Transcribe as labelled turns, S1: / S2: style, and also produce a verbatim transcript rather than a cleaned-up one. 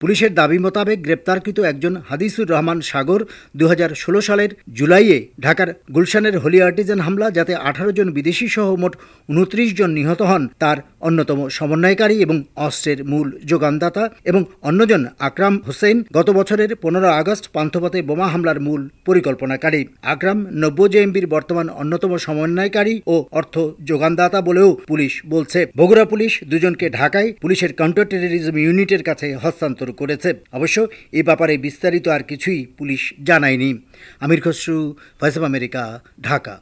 S1: পুলিশের দাবি মোতাবেক গ্রেপ্তারকৃত একজন হাদিসুর রহমান সাগর দু হাজার ষোলো সালের জুলাইয়ে ঢাকার গুলশানের হোলি আর্টিজান হামলা, যাতে আঠারো জন বিদেশি সহ মোট উনত্রিশ জন নিহত হন, তার অন্যতম সমন্বয়কারী এবং অস্ত্রের মূল যোগানদাতা, এবং অন্যজন আকরাম হোসেন গত বছরের পনেরো আগস্ট পান্থপথে বোমা হামলার মূল পরিকল্পনাকারী। আকরাম নব্বই জেএমবির বর্তমান অন্যতম সমন্বয়কারী ও অর্থ যোগানদাতা বলেও পুলিশ বলছে। বগুড়া পুলিশ দুজনকে ঢাকায় পুলিশের কাউন্টার টেররিজম ইউনিটের কাছে হস্তান্তর করেছে। অবশ্য এ ব্যাপারে বিস্তারিত আর কিছুই পুলিশ জানায়নি। Amir Khasru, voice of America, Dhaka.